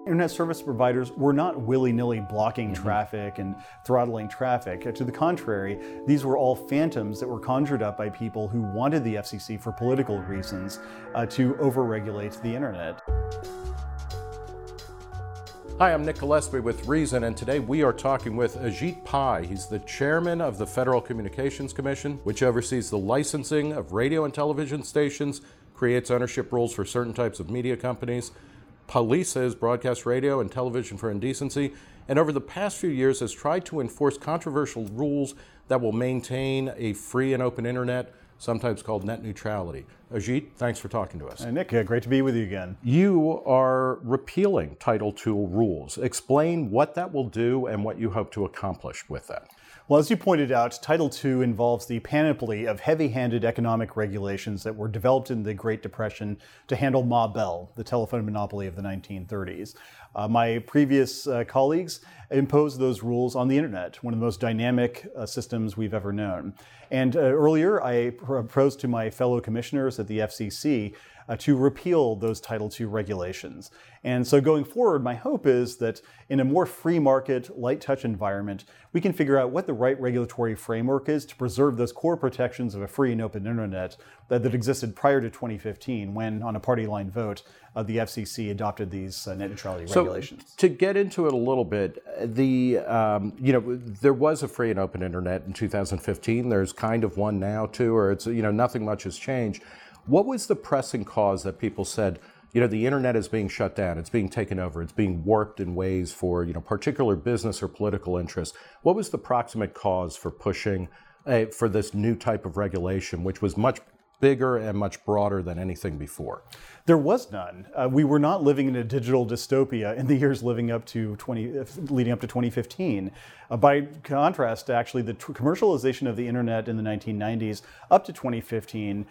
Internet service providers were not willy-nilly blocking traffic and throttling traffic. To the contrary, these were all phantoms that were conjured up by people who wanted the FCC for political reasons to overregulate the internet. Hi, I'm Nick Gillespie with Reason, and today we are talking with Ajit Pai. He's the chairman of the Federal Communications Commission, which oversees the licensing of radio and television stations, creates ownership rules for certain types of media companies, polices broadcast radio and television for indecency, and over the past few years has tried to enforce controversial rules that will maintain a free and open internet, sometimes called net neutrality. Ajit, thanks for talking to us. Nick, great to be with you again. You are repealing Title II rules. Explain what that will do and what you hope to accomplish with that. Well, as you pointed out, Title II involves the panoply of heavy-handed economic regulations that were developed in the Great Depression to handle Ma Bell, the telephone monopoly of the 1930s. My previous colleagues imposed those rules on the internet, one of the most dynamic systems we've ever known. And earlier, I proposed to my fellow commissioners at the FCC to repeal those Title II regulations. And so going forward, my hope is that in a more free market, light touch environment, we can figure out what the right regulatory framework is to preserve those core protections of a free and open internet that existed prior to 2015, when on a party line vote, the FCC adopted these net neutrality regulations. To get into it a little bit, there was a free and open internet in 2015. There's kind of one now too, or it's, nothing much has changed. What was the pressing cause that people said, the internet is being shut down, it's being taken over, it's being warped in ways for, particular business or political interests? What was the proximate cause for pushing for this new type of regulation, which was much bigger and much broader than anything before? There was none. We were not living in a digital dystopia in the years leading up to 2015. By contrast, actually, the commercialization of the internet in the 1990s up to 2015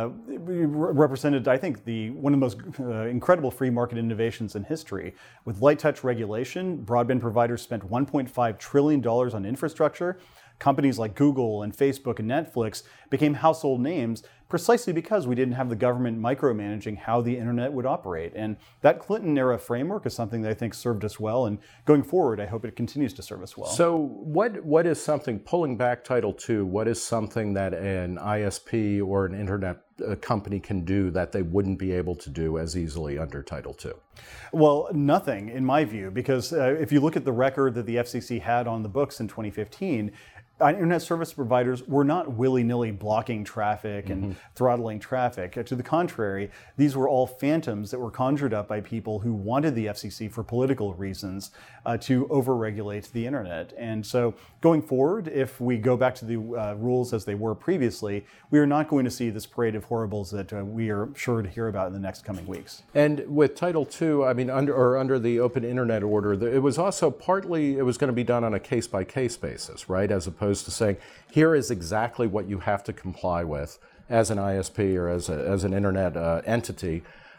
represented, I think, one of the most incredible free market innovations in history. With light touch regulation, broadband providers spent $1.5 trillion on infrastructure. Companies like Google and Facebook and Netflix became household names precisely because we didn't have the government micromanaging how the internet would operate. And that Clinton-era framework is something that I think served us well. And going forward, I hope it continues to serve us well. So what is something, pulling back Title II, what is something that an ISP or an internet company can do that they wouldn't be able to do as easily under Title II? Well, nothing, in my view, because if you look at the record that the FCC had on the books in 2015, internet service providers were not willy-nilly blocking traffic and throttling traffic. To the contrary, these were all phantoms that were conjured up by people who wanted the FCC for political reasons to overregulate the internet. And so going forward, if we go back to the rules as they were previously, we are not going to see this parade of horribles that we are sure to hear about in the next coming weeks. And with Title II, under the Open Internet Order, it was also partly, it was going to be done on a case-by-case basis, right? As opposed to saying, here is exactly what you have to comply with as an ISP or as an internet entity,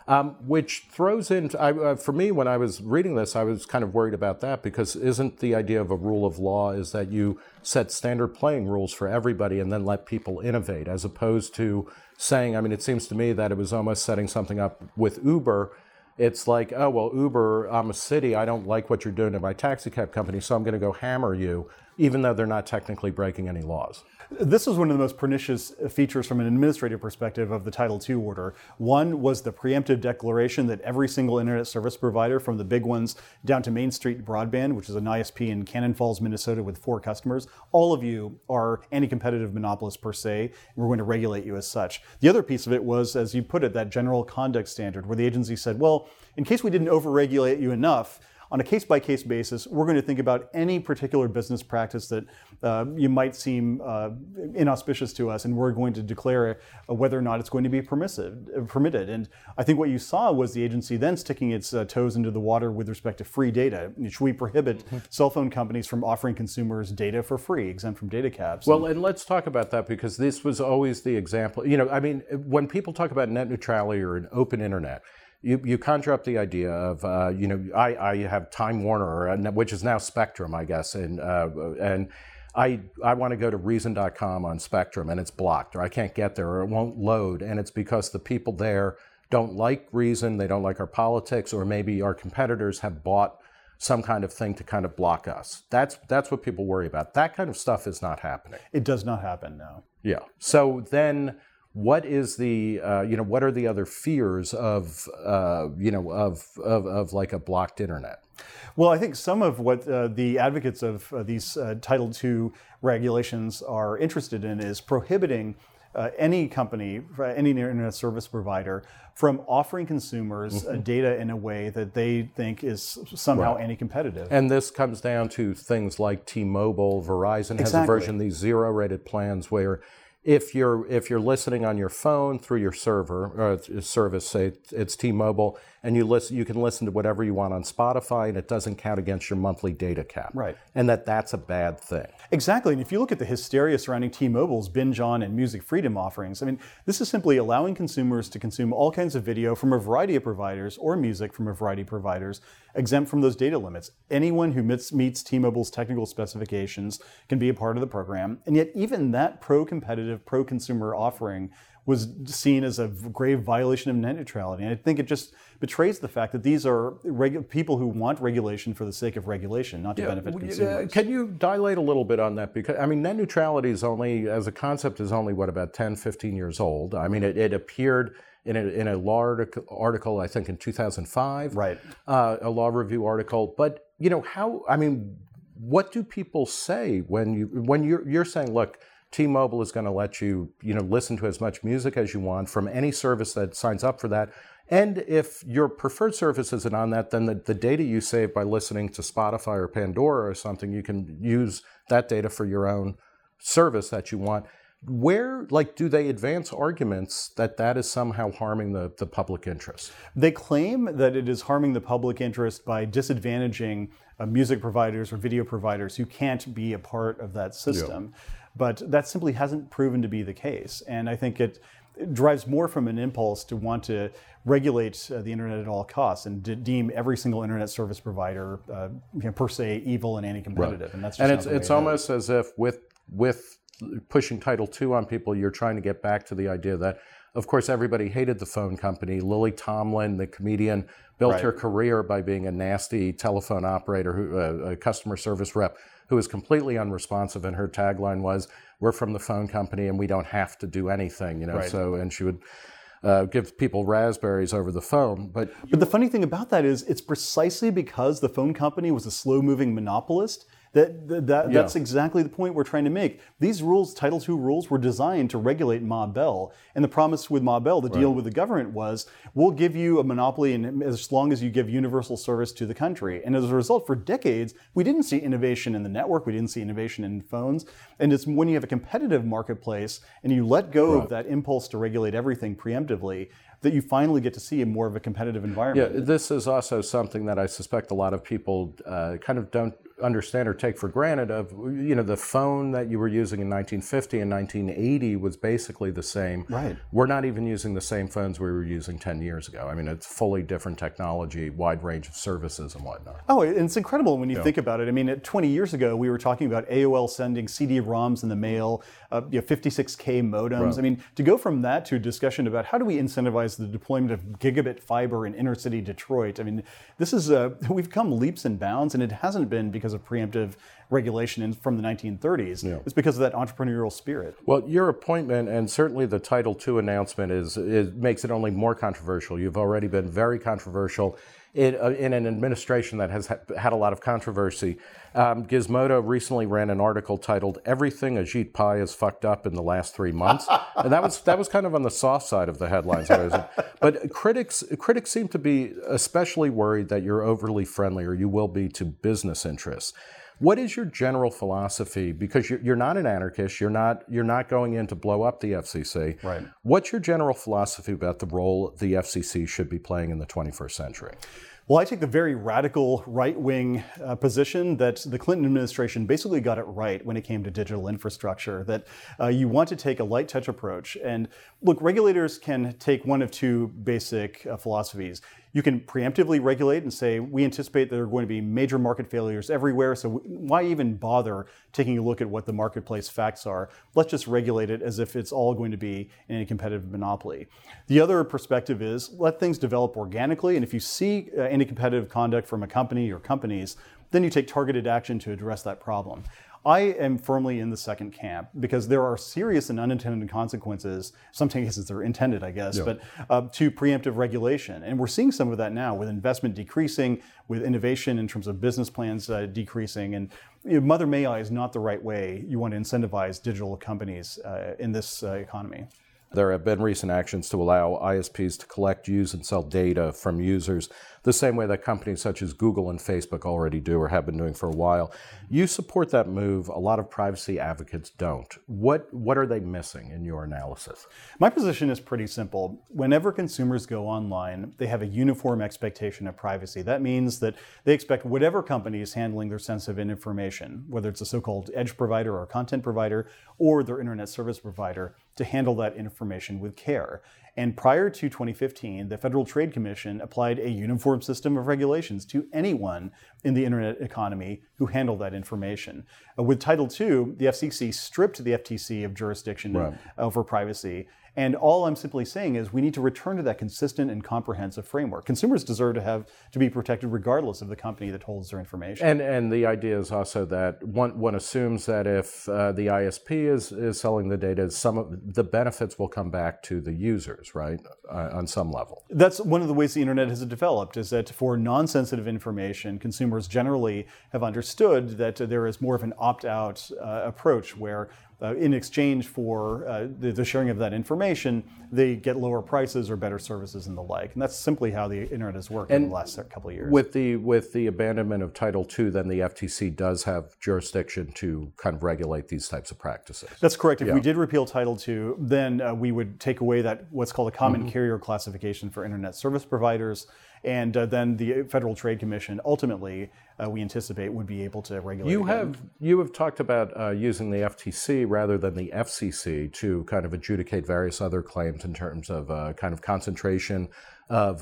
which throws in, for me, when I was reading this, I was kind of worried about that, because isn't the idea of a rule of law is that you set standard playing rules for everybody and then let people innovate, as opposed to saying, it seems to me that it was almost setting something up with Uber. It's like, oh, well, Uber, I'm a city, I don't like what you're doing to my taxi cab company, so I'm going to go hammer you, even though they're not technically breaking any laws. This was one of the most pernicious features from an administrative perspective of the Title II order. One was the preemptive declaration that every single internet service provider, from the big ones down to Main Street Broadband, which is an ISP in Cannon Falls, Minnesota with 4 customers, all of you are anti-competitive monopolists per se, and we're going to regulate you as such. The other piece of it was, as you put it, that general conduct standard, where the agency said, well, in case we didn't overregulate you enough, on a case-by-case basis, we're going to think about any particular business practice that you might seem inauspicious to us, and we're going to declare whether or not it's going to be permitted. And I think what you saw was the agency then sticking its toes into the water with respect to free data. Should we prohibit cell phone companies from offering consumers data for free, exempt from data caps? Well, and let's talk about that, because this was always the example. When people talk about net neutrality or an open internet, you conjure up the idea of, I have Time Warner, which is now Spectrum, I guess, and I want to go to Reason.com on Spectrum and it's blocked, or I can't get there, or it won't load, and it's because the people there don't like Reason, they don't like our politics, or maybe our competitors have bought some kind of thing to kind of block us. That's what people worry about. That kind of stuff is not happening. It does not happen, no. Yeah. So then, what is the what are the other fears of like a blocked internet? Well, I think some of what the advocates of these Title II regulations are interested in is prohibiting any company, any internet service provider, from offering consumers data in a way that they think is somehow anti-competitive. And this comes down to things like T-Mobile, Verizon has a version of these zero-rated plans where if you're listening on your phone through your server service, say it's T-Mobile, and you can listen to whatever you want on Spotify, and it doesn't count against your monthly data cap. Right. And that's a bad thing. Exactly. And if you look at the hysteria surrounding T-Mobile's Binge On and Music Freedom offerings, I mean, this is simply allowing consumers to consume all kinds of video from a variety of providers or music from a variety of providers, exempt from those data limits. Anyone who meets T-Mobile's technical specifications can be a part of the program. And yet even that pro-competitive, pro-consumer offering was seen as a grave violation of net neutrality. And I think it just betrays the fact that these are people who want regulation for the sake of regulation, not to benefit consumers. Can you dilate a little bit on that? Because, I mean, net neutrality is only, as a concept, is only, about 10, 15 years old. I mean, it appeared in a law article, I think, in 2005. Right. A law review article. But, what do people say when you're saying, look, T-Mobile is going to let you, listen to as much music as you want from any service that signs up for that. And if your preferred service isn't on that, then the data you save by listening to Spotify or Pandora or something, you can use that data for your own service that you want. Where, do they advance arguments that is somehow harming the public interest? They claim that it is harming the public interest by disadvantaging music providers or video providers who can't be a part of that system. Yeah. But that simply hasn't proven to be the case. And I think it drives more from an impulse to want to regulate the internet at all costs and deem every single internet service provider per se evil and anti-competitive. Right. And that's just it's almost as if with pushing Title II on people, you're trying to get back to the idea that, of course, everybody hated the phone company. Lily Tomlin, the comedian, built her career by being a nasty telephone operator, a customer service rep, who was completely unresponsive, and her tagline was, "We're from the phone company and we don't have to do anything," Right. So, and she would give people raspberries over the phone. But the funny thing about that is, it's precisely because the phone company was a slow-moving monopolist that's exactly the point we're trying to make. These rules, Title II rules, were designed to regulate Ma Bell. And the promise with Ma Bell, the deal with the government was, we'll give you a monopoly as long as you give universal service to the country. And as a result, for decades, we didn't see innovation in the network. We didn't see innovation in phones. And it's when you have a competitive marketplace and you let go of that impulse to regulate everything preemptively, that you finally get to see more of a competitive environment. Yeah, this is also something that I suspect a lot of people kind of don't understand or take for granted. Of the phone that you were using in 1950 and 1980 was basically the same. Right. We're not even using the same phones we were using 10 years ago. I mean, it's fully different technology, wide range of services and whatnot. Oh, it's incredible when you think about it. I mean, 20 years ago, we were talking about AOL sending CD-ROMs in the mail, 56K modems. Right. I mean, to go from that to a discussion about how do we incentivize the deployment of gigabit fiber in inner city Detroit, I mean, this is we've come leaps and bounds, and it hasn't been because of preemptive regulation from the 1930s. Yeah. It's because of that entrepreneurial spirit. Well, your appointment and certainly the Title II announcement makes it only more controversial. You've already been very controversial in an administration that has had a lot of controversy. Gizmodo recently ran an article titled "Everything Ajit Pai has fucked up in the last 3 months," and that was kind of on the soft side of the headlines. But critics seem to be especially worried that you're overly friendly, or you will be, to business interests. What is your general philosophy? Because you're not an anarchist, you're not going in to blow up the FCC. Right. What's your general philosophy about the role the FCC should be playing in the 21st century? Well, I take the very radical right-wing position that the Clinton administration basically got it right when it came to digital infrastructure, that you want to take a light touch approach. And look, regulators can take one of two basic philosophies. You can preemptively regulate and say, we anticipate there are going to be major market failures everywhere, so why even bother taking a look at what the marketplace facts are? Let's just regulate it as if it's all going to be in a competitive monopoly. The other perspective is let things develop organically, and if you see anti-competitive conduct from a company or companies, then you take targeted action to address that problem. I am firmly in the second camp because there are serious and unintended consequences, some cases they're intended, I guess, but to preemptive regulation. And we're seeing some of that now with investment decreasing, with innovation in terms of business plans decreasing. And Mother May I is not the right way you want to incentivize digital companies in this economy. There have been recent actions to allow ISPs to collect, use, and sell data from users the same way that companies such as Google and Facebook already do or have been doing for a while. You support that move. A lot of privacy advocates don't. What are they missing in your analysis? My position is pretty simple. Whenever consumers go online, they have a uniform expectation of privacy. That means that they expect whatever company is handling their sensitive information, whether it's a so-called edge provider or content provider or their internet service provider, to handle that information with care. And prior to 2015, the Federal Trade Commission applied a uniform system of regulations to anyone in the internet economy who handled that information. With Title II, the FCC stripped the FTC of jurisdiction over privacy. And all I'm simply saying is we need to return to that consistent and comprehensive framework. Consumers deserve to be protected regardless of the company that holds their information. And the idea is also that one assumes that if the ISP is selling the data, some of the benefits will come back to the users, right, on some level. That's one of the ways the internet has developed, is that for non-sensitive information, consumers generally have understood that there is more of an opt-out approach where in exchange for the sharing of that information, they get lower prices or better services and the like. And that's simply how the internet has worked in the last couple of years. With the abandonment of Title II, then the FTC does have jurisdiction to kind of regulate these types of practices. That's correct. If we did repeal Title II, then we would take away that what's called a common carrier classification for internet service providers. And then the Federal Trade Commission ultimately, we anticipate, would be able to regulate. You have talked about using the FTC rather than the FCC to kind of adjudicate various other claims in terms of kind of concentration of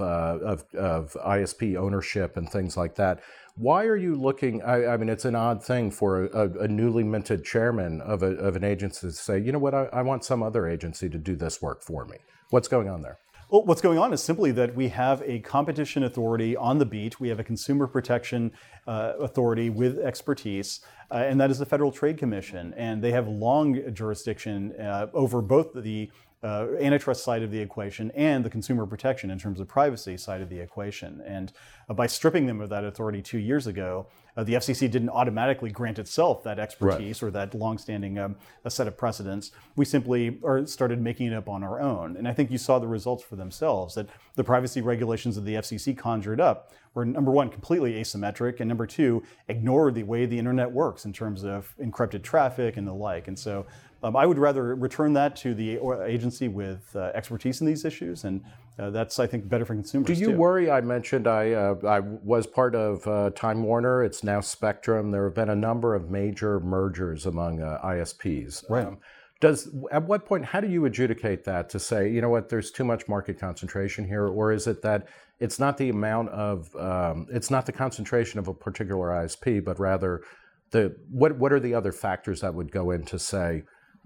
ISP ownership and things like that. Why are you looking? I mean, it's an odd thing for a newly minted chairman of an agency to say, you know what, I want some other agency to do this work for me. What's going on there? Well, what's going on is simply that we have a competition authority on the beat. We have a consumer protection authority with expertise, and that is the Federal Trade Commission. And they have long jurisdiction over both the antitrust side of the equation and the consumer protection in terms of privacy side of the equation. And by stripping them of that authority 2 years ago, the FCC didn't automatically grant itself that expertise or that longstanding a set of precedents. We simply started making it up on our own. And I think you saw the results for themselves, that the privacy regulations that the FCC conjured up were, number one, completely asymmetric, and number two, ignored the way the internet works in terms of encrypted traffic and the like. And so I would rather return that to the agency with expertise in these issues, and that's, I think, better for consumers. Do you worry? I mentioned I was part of Time Warner. It's now Spectrum. There have been a number of major mergers among ISPs. Right. At what point, how do you adjudicate that to say, you know what, there's too much market concentration here, or is it that it's not the amount of, it's not the concentration of a particular ISP, but rather what are the other factors that would go into say,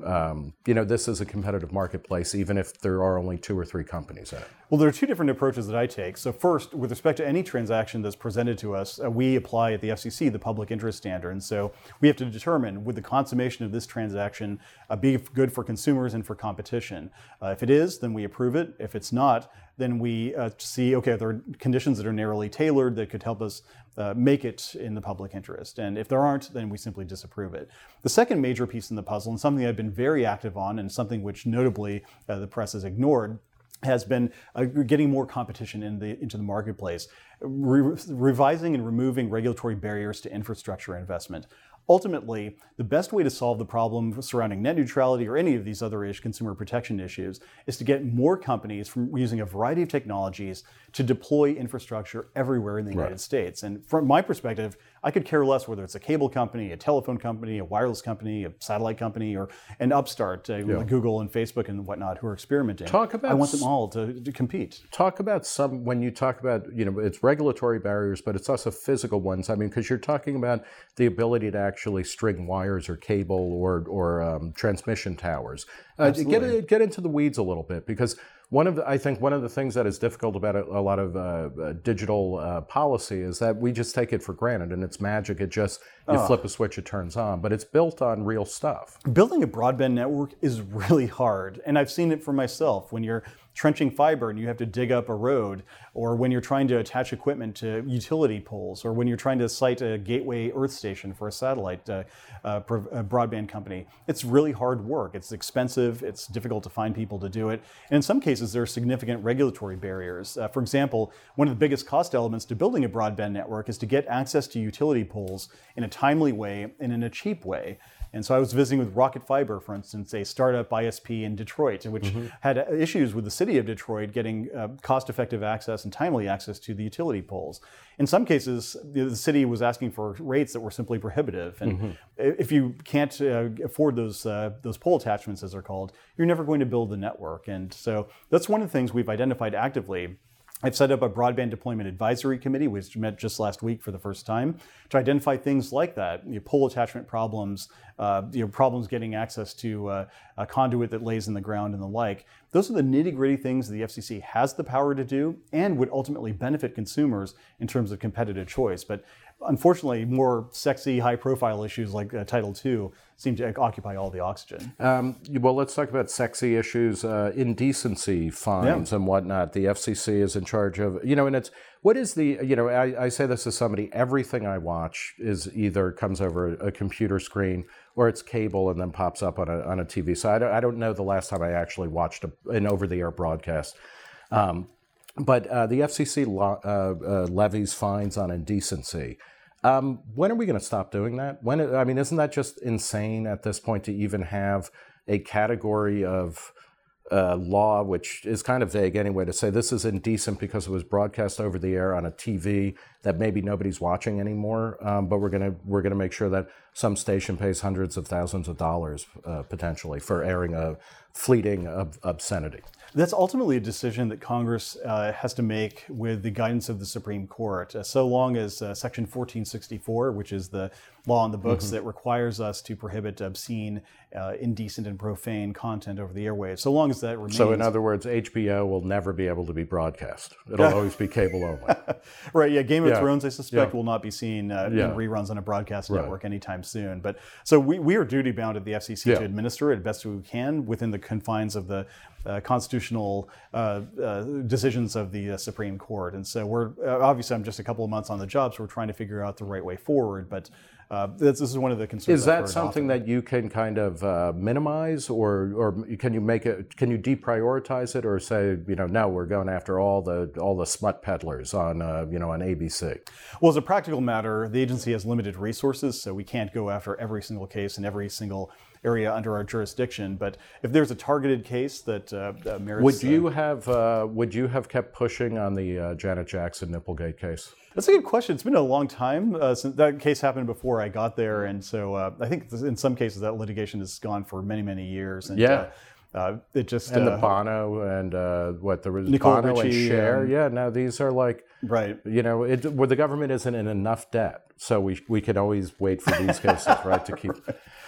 you know, this is a competitive marketplace, even if there are only 2 or 3 companies in it? Well, there are 2 different approaches that I take. So first, with respect to any transaction that's presented to us, we apply at the FCC the public interest standard. And so we have to determine, would the consummation of this transaction be good for consumers and for competition? If it is, then we approve it. If it's not, then we see, okay, there are conditions that are narrowly tailored that could help us make it in the public interest. And if there aren't, then we simply disapprove it. The second major piece in the puzzle, and something I've been very active on, and something which notably the press has ignored, has been getting more competition into the marketplace, revising and removing regulatory barriers to infrastructure investment. ultimately, the best way to solve the problem surrounding net neutrality or any of these other consumer protection issues is to get more companies from using a variety of technologies to deploy infrastructure everywhere in the United States. And from my perspective, I could care less whether it's a cable company, a telephone company, a wireless company, a satellite company, or an upstart like Google and Facebook and whatnot who are experimenting. I want them all to compete. Talk about when you talk about, it's regulatory barriers, but it's also physical ones. I mean, because you're talking about the ability to actually string wires or cable or transmission towers. Get into the weeds a little bit, because I think one of the things that is difficult about a lot of digital policy is that we just take it for granted, and it's magic. It just, you flip a switch, it turns on. But it's built on real stuff. Building a broadband network is really hard, and I've seen it for myself. When you're trenching fiber and you have to dig up a road, or when you're trying to attach equipment to utility poles, or when you're trying to site a gateway earth station for a satellite broadband company, it's really hard work. It's expensive, it's difficult to find people to do it, and in some cases there are significant regulatory barriers. For example, one of the biggest cost elements to building a broadband network is to get access to utility poles in a timely way and in a cheap way. And so I was visiting with Rocket Fiber, for instance, a startup ISP in Detroit, which had issues with the city of Detroit getting cost-effective access and timely access to the utility poles. In some cases, the city was asking for rates that were simply prohibitive. And if you can't afford those pole attachments, as they're called, you're never going to build the network. And so that's one of the things we've identified actively. I've set up a broadband deployment advisory committee, which met just last week for the first time, to identify things like that, pole attachment problems, problems getting access to a conduit that lays in the ground and the like. Those are the nitty-gritty things the FCC has the power to do and would ultimately benefit consumers in terms of competitive choice. But unfortunately, more sexy, high-profile issues like Title II seem to occupy all the oxygen. Well, let's talk about sexy issues, indecency fines and whatnot. The FCC is in charge of, and it's, what is the, I say this as somebody, everything I watch is either comes over a computer screen or it's cable and then pops up on a TV. So I don't know the last time I actually watched an over-the-air broadcast. But the FCC levies fines on indecency. When are we going to stop doing that? Isn't that just insane at this point to even have a category of law, which is kind of vague anyway, to say this is indecent because it was broadcast over the air on a TV that maybe nobody's watching anymore, but we're gonna make sure that some station pays hundreds of thousands of dollars potentially for airing a fleeting obscenity. That's ultimately a decision that Congress has to make with the guidance of the Supreme Court. So long as Section 1464, which is the law on the books that requires us to prohibit obscene, indecent, and profane content over the airwaves, so long as that remains. So in other words, HBO will never be able to be broadcast. It'll always be cable only. Right, yeah. Game of Thrones, I suspect, will not be seen in reruns on a broadcast network anytime soon. But so we are duty-bound at the FCC to administer it best we can within the confines of the constitutional decisions of the Supreme Court. And so we're, obviously I'm just a couple of months on the job, so we're trying to figure out the right way forward. But this is one of the concerns. Is that something that you can kind of minimize, or can you make it? Can you deprioritize it, or say, no, we're going after all the smut peddlers on on ABC? Well, as a practical matter, the agency has limited resources, so we can't go after every single case in every single area under our jurisdiction. But if there's a targeted case that merits, would you have kept pushing on the Janet Jackson Nipplegate case? That's a good question. It's been a long time since that case happened before I got there, and so I think in some cases that litigation has gone for many, many years. And, it just and the Bono and there was Nicole Bono Richie, and Cher. Now these are like right. Where the government isn't in enough debt, so we can always wait for these cases, right, to keep.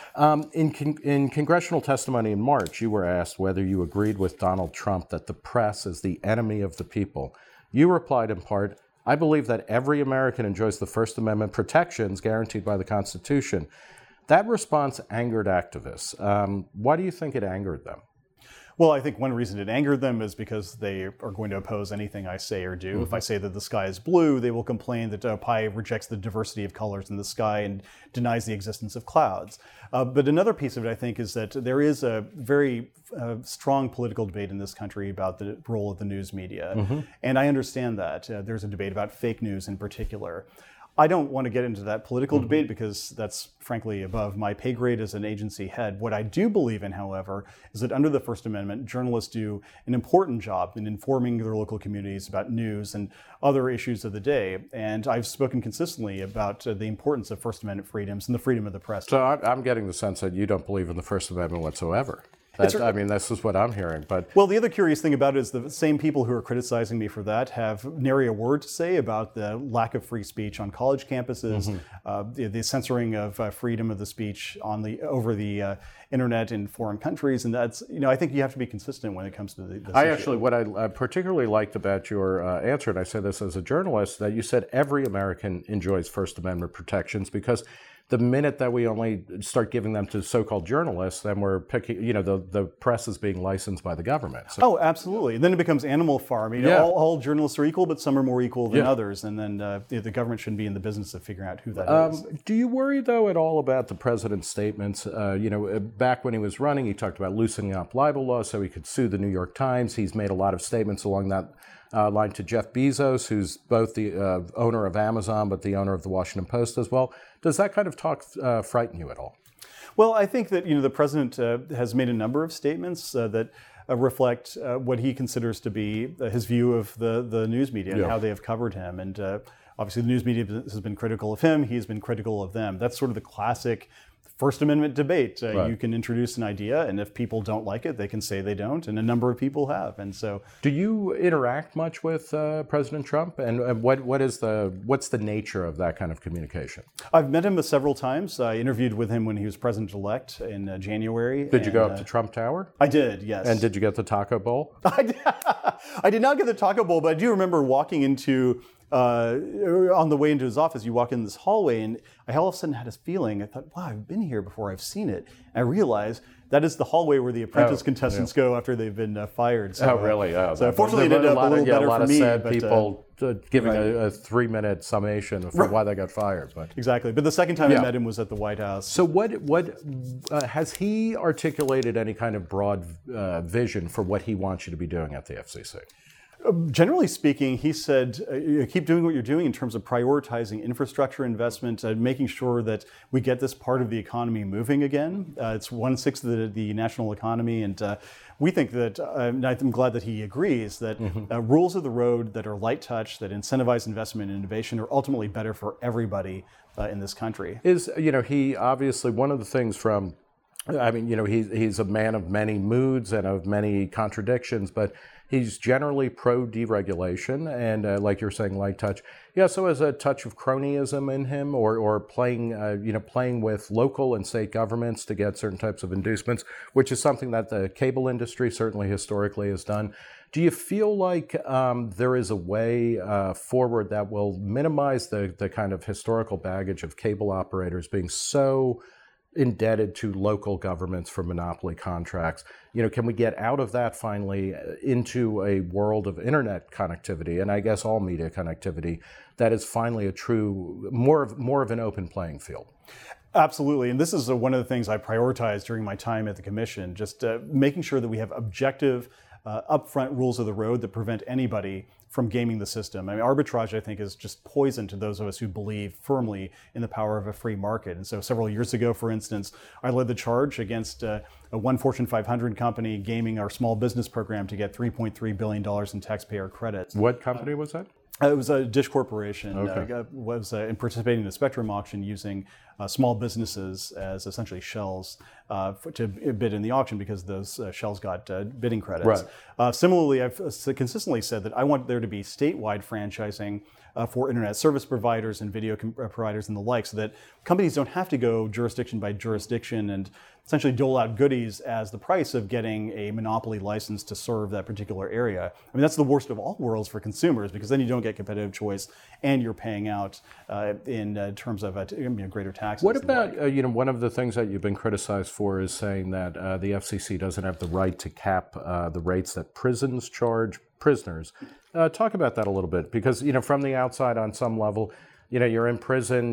In congressional testimony in March, you were asked whether you agreed with Donald Trump that the press is the enemy of the people. You replied in part, "I believe that every American enjoys the First Amendment protections guaranteed by the Constitution." That response angered activists. Why do you think it angered them? Well, I think one reason it angered them is because they are going to oppose anything I say or do. If I say that the sky is blue, they will complain that Pi rejects the diversity of colors in the sky and denies the existence of clouds. But another piece of it, I think, is that there is a very strong political debate in this country about the role of the news media. And I understand that. There's a debate about fake news in particular. I don't want to get into that political debate because that's frankly above my pay grade as an agency head. What I do believe in, however, is that under the First Amendment, journalists do an important job in informing their local communities about news and other issues of the day. And I've spoken consistently about the importance of First Amendment freedoms and the freedom of the press. So I'm getting the sense that you don't believe in the First Amendment whatsoever. I mean, this is what I'm hearing. But well, the other curious thing about it is the same people who are criticizing me for that have nary a word to say about the lack of free speech on college campuses, the censoring of freedom of the speech over the internet in foreign countries, and that's I think you have to be consistent when it comes to this issue. What I particularly liked about your answer, and I say this as a journalist, that you said every American enjoys First Amendment protections because the minute that we only start giving them to so-called journalists, then we're picking, the press is being licensed by the government. So, oh, absolutely. And then it becomes Animal Farm. All journalists are equal, but some are more equal than others. And then the government shouldn't be in the business of figuring out who that is. Do you worry, though, at all about the president's statements? Back when he was running, he talked about loosening up libel laws so he could sue the New York Times. He's made a lot of statements along that line to Jeff Bezos, who's both the owner of Amazon, but the owner of the Washington Post as well. Does that kind of talk frighten you at all? Well, I think that the president has made a number of statements that reflect what he considers to be his view of the news media and how they have covered him. And obviously, the news media has been critical of him. He's been critical of them. That's sort of the classic First Amendment debate. Right. You can introduce an idea, and if people don't like it, they can say they don't, and a number of people have. And so, do you interact much with President Trump? And what's the nature of that kind of communication? I've met him several times. I interviewed with him when he was president-elect in January. Did you go up to Trump Tower? I did, yes. And did you get the Taco Bowl? I did not get the Taco Bowl, but I do remember walking into on the way into his office, you walk in this hallway, and I all of a sudden had this feeling. I thought, wow, I've been here before. I've seen it. And I realized that is the hallway where the apprentice contestants go after they've been fired. So, really? So fortunately, it ended up a little better for me. Sad people giving a 3-minute summation for why they got fired. But exactly. But the second time I met him was at the White House. So what has he articulated any kind of broad vision for what he wants you to be doing at the FCC? Generally speaking, he said, keep doing what you're doing in terms of prioritizing infrastructure investment, making sure that we get this part of the economy moving again. It's 1/6 of the national economy, and we think that, I'm glad that he agrees, that rules of the road that are light touch, that incentivize investment and innovation are ultimately better for everybody in this country. He obviously, one of the things from, he's a man of many moods and of many contradictions, but he's generally pro-deregulation and, like you're saying, light touch. He also has a touch of cronyism in him, or playing with local and state governments to get certain types of inducements, which is something that the cable industry certainly historically has done. Do you feel like there is a way forward that will minimize the kind of historical baggage of cable operators being so indebted to local governments for monopoly contracts? Can we get out of that finally into a world of internet connectivity, and I guess all media connectivity, that is finally a true, more of an open playing field? Absolutely, and this is one of the things I prioritized during my time at the Commission, just making sure that we have objective, upfront rules of the road that prevent anybody from gaming the system. I mean, arbitrage, I think, is just poison to those of us who believe firmly in the power of a free market. And so several years ago, for instance, I led the charge against one Fortune 500 company gaming our small business program to get $3.3 billion in taxpayer credits. What company was that? It was a Dish Corporation. Okay. Was participating in the Spectrum auction using small businesses as essentially shells to bid in the auction because those shells got bidding credits. Right. Similarly, I've consistently said that I want there to be statewide franchising for internet service providers and video providers and the like, so that companies don't have to go jurisdiction by jurisdiction and essentially dole out goodies as the price of getting a monopoly license to serve that particular area. I mean, that's the worst of all worlds for consumers, because then you don't get competitive choice and you're paying out in terms of greater taxes. What about, one of the things that you've been criticized for is saying that the FCC doesn't have the right to cap the rates that prisons charge prisoners. Talk about that a little bit, because, from the outside on some level, you're in prison,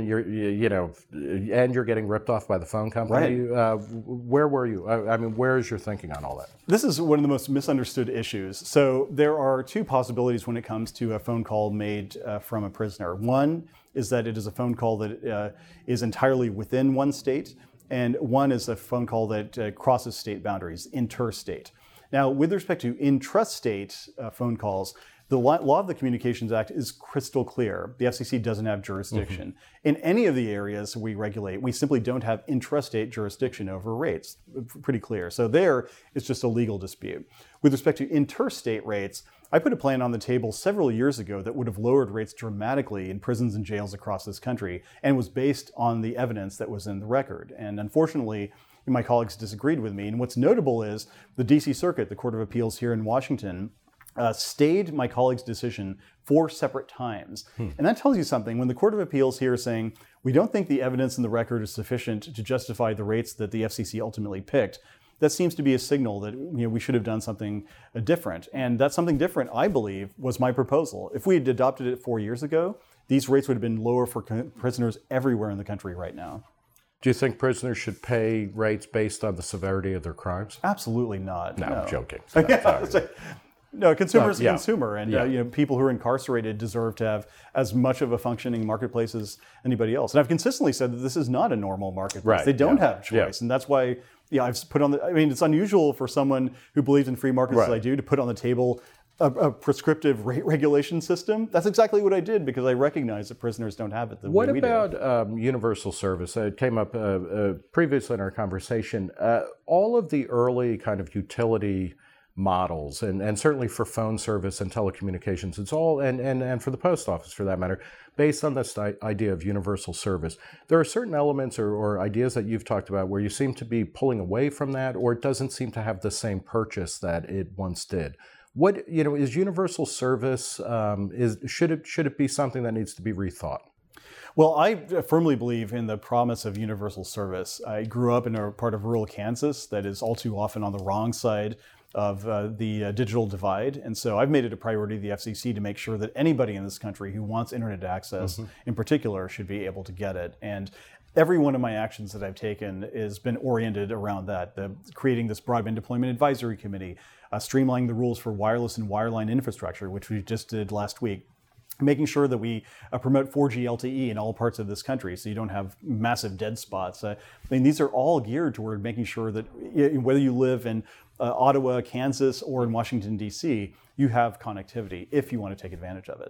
and you're getting ripped off by the phone company. Right. Where were you? I mean, where is your thinking on all that? This is one of the most misunderstood issues. So there are two possibilities when it comes to a phone call made from a prisoner. One is that it is a phone call that is entirely within one state, and one is a phone call that crosses state boundaries, interstate. Now, with respect to intrastate phone calls, the law of the Communications Act is crystal clear. The FCC doesn't have jurisdiction. In any of the areas we regulate, we simply don't have intrastate jurisdiction over rates. Pretty clear. So there, it's just a legal dispute. With respect to interstate rates, I put a plan on the table several years ago that would have lowered rates dramatically in prisons and jails across this country, and was based on the evidence that was in the record. And unfortunately, my colleagues disagreed with me. And what's notable is the DC Circuit, the Court of Appeals here in Washington, stayed my colleague's decision 4 separate times. And that tells you something. When the Court of Appeals here is saying, we don't think the evidence in the record is sufficient to justify the rates that the FCC ultimately picked, that seems to be a signal that we should have done something different. And that something different, I believe, was my proposal. If we had adopted it 4 years ago, these rates would have been lower for prisoners everywhere in the country right now. Do you think prisoners should pay rates based on the severity of their crimes? Absolutely not. No, I'm joking. No, consumer is a yeah. consumer, and people who are incarcerated deserve to have as much of a functioning marketplace as anybody else. And I've consistently said that this is not a normal marketplace. Right. They don't have choice, Yeah. and that's why I've put on the. I mean, it's unusual for someone who believes in free markets as I do to put on the table a prescriptive rate regulation system. That's exactly what I did because I recognize that prisoners don't have it the way we do. What about universal service? It came up previously in our conversation. All of the early kind of utility models, and certainly for phone service and telecommunications, it's all, and for the post office for that matter, based on this idea of universal service. There are certain elements or ideas that you've talked about where you seem to be pulling away from that, or it doesn't seem to have the same purchase that it once did. What is universal service? Should it be something that needs to be rethought? Well, I firmly believe in the promise of universal service. I grew up in a part of rural Kansas that is all too often on the wrong side of the digital divide. And so I've made it a priority of the FCC to make sure that anybody in this country who wants internet access in particular should be able to get it. And every one of my actions that I've taken has been oriented around that, creating this Broadband Deployment Advisory Committee, streamlining the rules for wireless and wireline infrastructure, which we just did last week, making sure that we promote 4G LTE in all parts of this country so you don't have massive dead spots. I mean, these are all geared toward making sure that whether you live in Ottawa, Kansas, or in Washington, D.C., you have connectivity if you want to take advantage of it.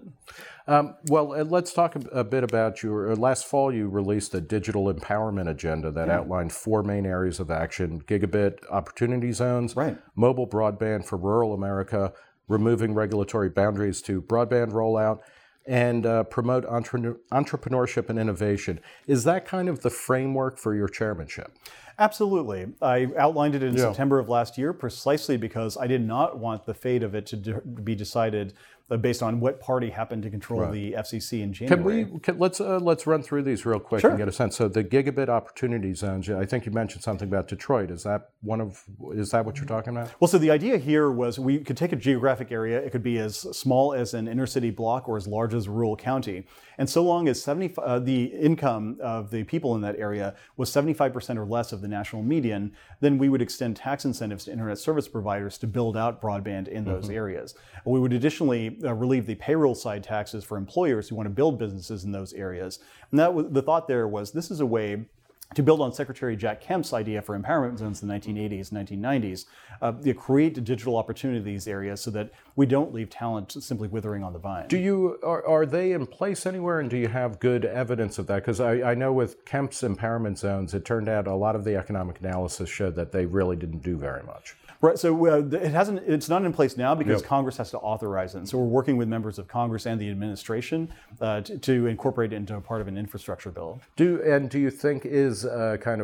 Well, let's talk a bit about your, last fall you released a digital empowerment agenda that outlined 4 main areas of action: gigabit opportunity zones, mobile broadband for rural America, removing regulatory boundaries to broadband rollout, and promote entrepreneurship and innovation. Is that kind of the framework for your chairmanship? Absolutely. I outlined it in September of last year precisely because I did not want the fate of it to be decided based on what party happened to control the FCC in January. Let's run through these real quick and get a sense. So the gigabit opportunity zones, I think you mentioned something about Detroit. Is that what you're talking about? Well, so the idea here was we could take a geographic area. It could be as small as an inner city block or as large as a rural county. And so long as the income of the people in that area was 75% or less of the national median, then we would extend tax incentives to internet service providers to build out broadband in those areas. We would additionally relieve the payroll side taxes for employers who want to build businesses in those areas. And that was, the thought there was this is a way to build on Secretary Jack Kemp's idea for empowerment zones in the 1980s, 1990s, create digital opportunity in these areas so that we don't leave talent simply withering on the vine. Are they in place anywhere, and do you have good evidence of that? Because I know with Kemp's empowerment zones, it turned out a lot of the economic analysis showed that they really didn't do very much. Right, so it's not in place now because Congress has to authorize it. And so we're working with members of Congress and the administration to incorporate it into a part of an infrastructure bill. Do you think is kind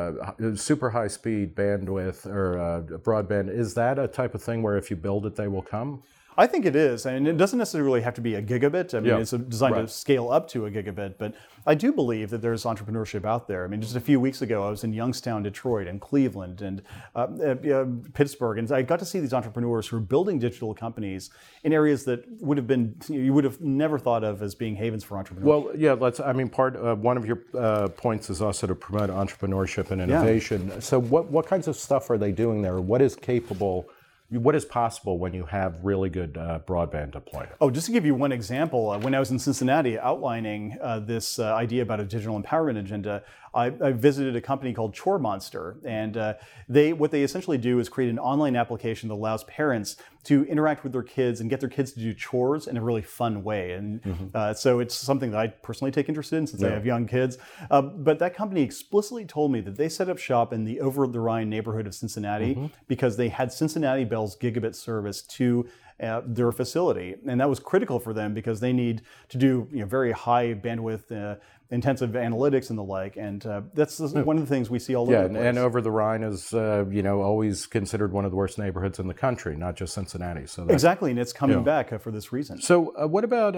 of super high speed bandwidth or broadband, is that a type of thing where if you build it, they will come? I think it is, and it doesn't necessarily have to be a gigabit. I mean, Yeah. it's designed to Right. scale up to a gigabit, but I do believe that there's entrepreneurship out there. I mean, just a few weeks ago, I was in Youngstown, Detroit, and Cleveland, and Pittsburgh, and I got to see these entrepreneurs who are building digital companies in areas that you would have never thought of as being havens for entrepreneurs. Well, yeah, one of your points is also to promote entrepreneurship and innovation. So what kinds of stuff are they doing there? What is possible when you have really good broadband deployment? Oh, just to give you one example, when I was in Cincinnati outlining this idea about a digital empowerment agenda, I visited a company called Chore Monster, and what they essentially do is create an online application that allows parents to interact with their kids and get their kids to do chores in a really fun way. And so it's something that I personally take interest in since I have young kids. But that company explicitly told me that they set up shop in the Over the Rhine neighborhood of Cincinnati because they had Cincinnati Bell's gigabit service to their facility, and that was critical for them because they need to do very high bandwidth intensive analytics and the like, and that's one of the things we see all over the place. And Over the Rhine is always considered one of the worst neighborhoods in the country, not just Cincinnati. So exactly, and it's coming back for this reason. So what about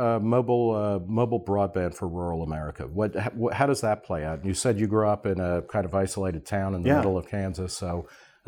mobile broadband for rural America? How does that play out? You said you grew up in a kind of isolated town in the middle of Kansas. So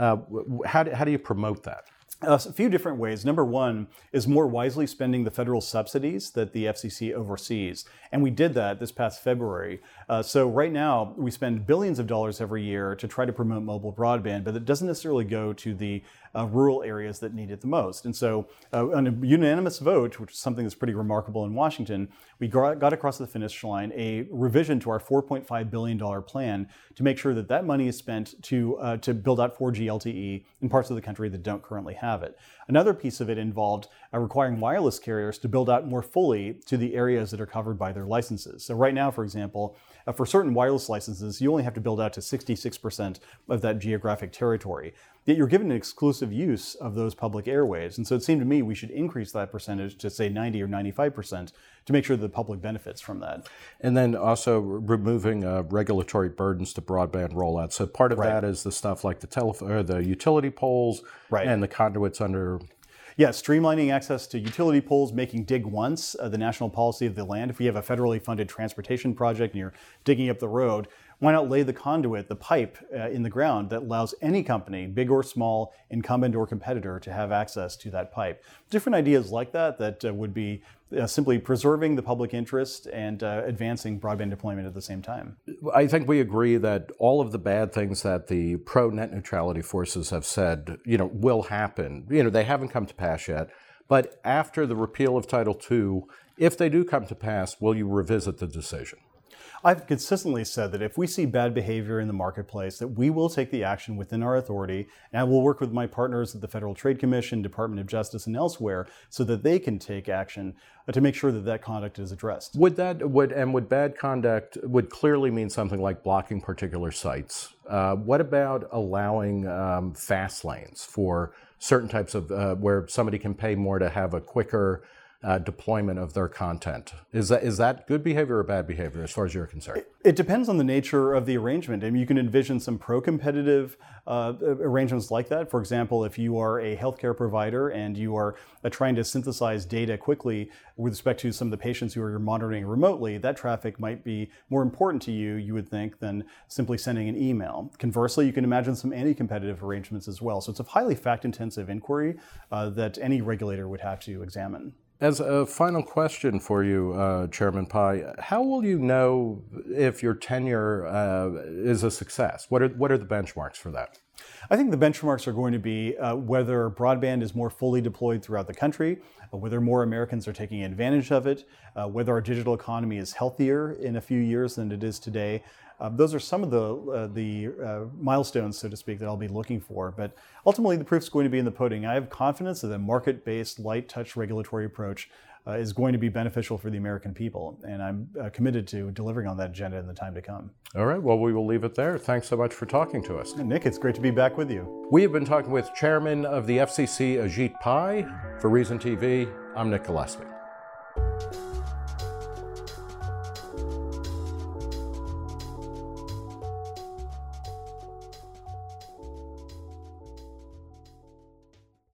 how do you promote that? A few different ways. Number one is more wisely spending the federal subsidies that the FCC oversees. And we did that this past February. So right now, we spend billions of dollars every year to try to promote mobile broadband, but it doesn't necessarily go to the rural areas that need it the most. And so on a unanimous vote, which is something that's pretty remarkable in Washington, we got across the finish line a revision to our $4.5 billion plan to make sure that that money is spent to build out 4G LTE in parts of the country that don't currently have it. Another piece of it involved requiring wireless carriers to build out more fully to the areas that are covered by their licenses. So right now, for example, for certain wireless licenses, you only have to build out to 66% of that geographic territory. Yet you're given an exclusive use of those public airwaves. And so it seemed to me we should increase that percentage to, say, 90 or 95% to make sure that the public benefits from that. And then also removing regulatory burdens to broadband rollout. So part of that is the stuff like the utility poles and the conduits under... Yeah, streamlining access to utility poles, making dig once the national policy of the land. If we have a federally funded transportation project and you're digging up the road, why not lay the conduit, the pipe in the ground that allows any company, big or small, incumbent or competitor, to have access to that pipe? Different ideas like that would be simply preserving the public interest and advancing broadband deployment at the same time. I think we agree that all of the bad things that the pro-net neutrality forces have said, will happen. They haven't come to pass yet. But after the repeal of Title II, if they do come to pass, will you revisit the decision? I've consistently said that if we see bad behavior in the marketplace, that we will take the action within our authority, and I will work with my partners at the Federal Trade Commission, Department of Justice, and elsewhere so that they can take action to make sure that that conduct is addressed. Would bad conduct would clearly mean something like blocking particular sites? What about allowing fast lanes for certain types of where somebody can pay more to have a quicker deployment of their content? Is that good behavior or bad behavior as far as you're concerned? It depends on the nature of the arrangement. I mean, you can envision some pro-competitive arrangements like that. For example, if you are a healthcare provider and you are trying to synthesize data quickly with respect to some of the patients who are monitoring remotely, that traffic might be more important to you, you would think, than simply sending an email. Conversely, you can imagine some anti-competitive arrangements as well. So it's a highly fact-intensive inquiry that any regulator would have to examine. As a final question for you, Chairman Pai, how will you know if your tenure is a success? What are the benchmarks for that? I think the benchmarks are going to be whether broadband is more fully deployed throughout the country, whether more Americans are taking advantage of it, whether our digital economy is healthier in a few years than it is today. Those are some of the milestones, so to speak, that I'll be looking for. But ultimately, the proof's going to be in the pudding. I have confidence that a market-based, light-touch regulatory approach is going to be beneficial for the American people. And I'm committed to delivering on that agenda in the time to come. All right. Well, we will leave it there. Thanks so much for talking to us. Nick, it's great to be back with you. We have been talking with Chairman of the FCC, Ajit Pai. For Reason TV, I'm Nick Gillespie.